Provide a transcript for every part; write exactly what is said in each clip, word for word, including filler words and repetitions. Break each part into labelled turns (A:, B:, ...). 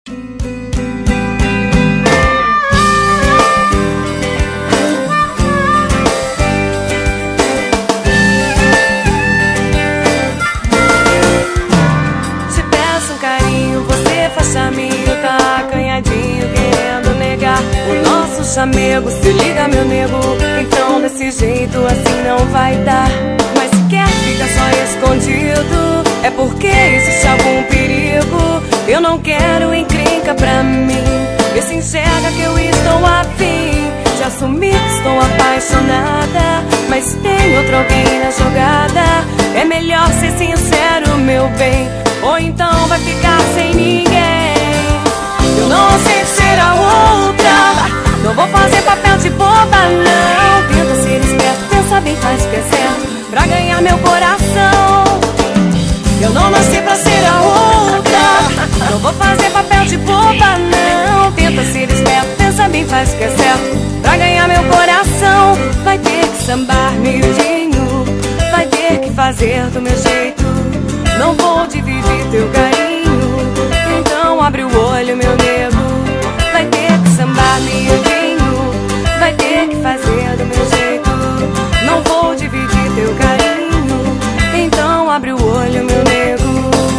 A: Chamego, se liga meu nego, então desse jeito assim não vai dar. Mas se quer ficar só escondido, é porque existe algum perigo. Eu não quero encrenca pra mim, vê se enxerga que eu estou afim de assumir que estou apaixonada, mas tem outro alguém na jogada. É melhor ser sincero, meu bem, ou então vai ficar sem ninguém. Eu não sei ser a outra, não vou fazer papel de boba, não. Tenta ser esperto, pensa bem, faz o que é certo pra ganhar meu coração. Eu não nasci pra ser a outra, não vou fazer papel de boba, não. Tenta ser esperto, pensa bem, faz o que é certo pra ganhar meu coração. Vai ter que sambar miudinho, vai ter que fazer do meu jeito. Não vou dividir teu carinho, então abre o olho, meu nego. Vai ter que sambar miudinho, vai ter que fazer do meu jeito. Não vou dividir teu carinho, então abre o olho, meu nego.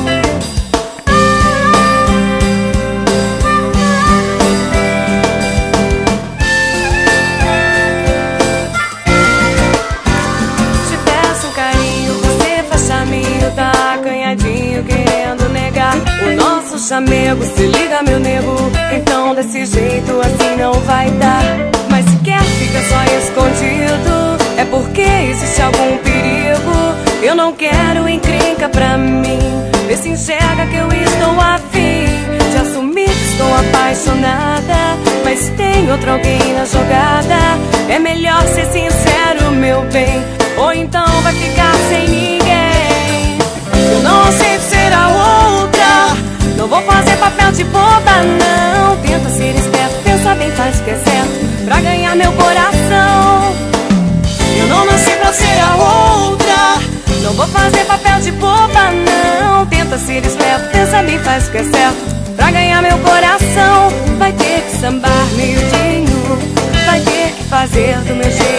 A: Te peço um carinho, você faz chaminho, tá acanhadinho, querendo negar o nosso chamego. Se liga meu nego, então desse jeito assim não vai dar. Mas se quer fica só escondido, é porque existe algum perigo. Eu não quero encrenca pra mim, vê se enxerga que eu estou afim de assumir que estou apaixonada, mas tem outro alguém na jogada. É melhor ser sincero, meu bem, ou então vai ficar sem ninguém. Eu não sei ser a outra, não vou fazer papel de boba, não. Tenta ser esperto, pensa bem, faz o que é certo pra ganhar meu coração. Eu não nasci pra ser a outra, não vou fazer papel de boba, não. Tenta ser esperto, pensa bem, faz o que é certo pra ganhar meu coração. Vai ter que sambar miudinho, vai ter que fazer do meu jeito.